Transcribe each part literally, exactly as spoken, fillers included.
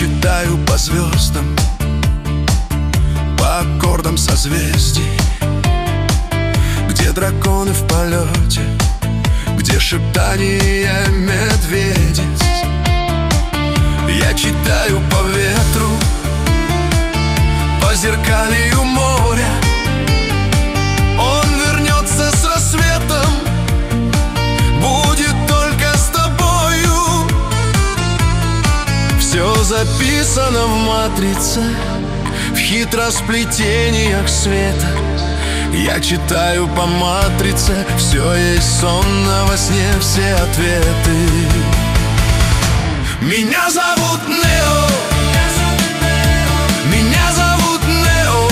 читаю по звездам, по аккордам созвездий, где драконы в полете, где шептание медведиц. Я читаю по ветру, по зеркалью моря. Он вернется с рассветом, будет только с тобою. Все записано в матрице, в хитросплетениях света. Я читаю по матрице, все есть сон, а во сне все ответы. Меня зовут Нео, меня зовут Нео.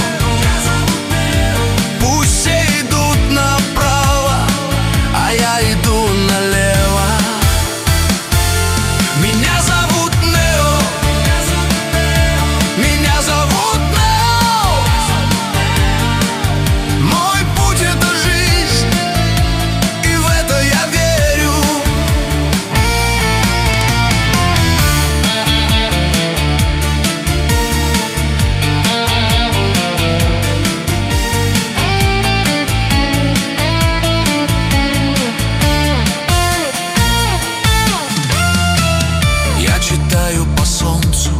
Пусть все идут направо, а я иду налево. Меня зовут Нео, меня зовут Нео. Мой путь — это жизнь, и в это я верю. Читаю по солнцу,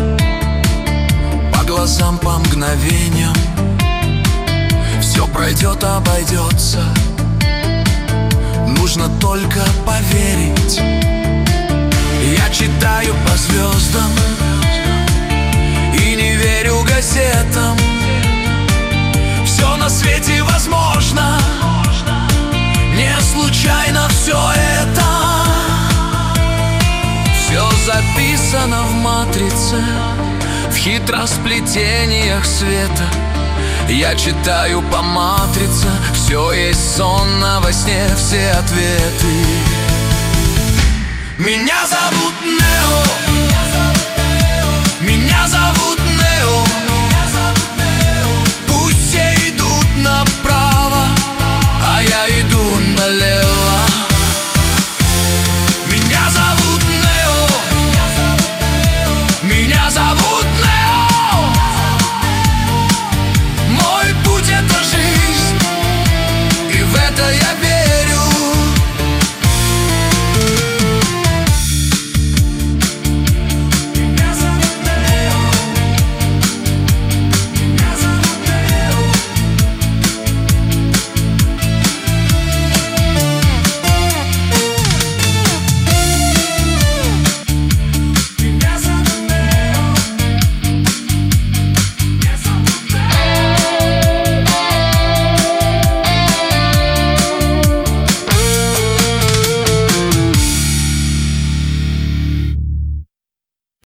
по глазам, по мгновениям. Все пройдет, обойдется, нужно только поверить. Я читаю по звездам и не верю газетам. Все на свете возможно, не случайно все это. Все записано в матрице, в хитросплетениях света. Я читаю по матрице, все есть сон, а во сне все ответы. Меня зовут Нео.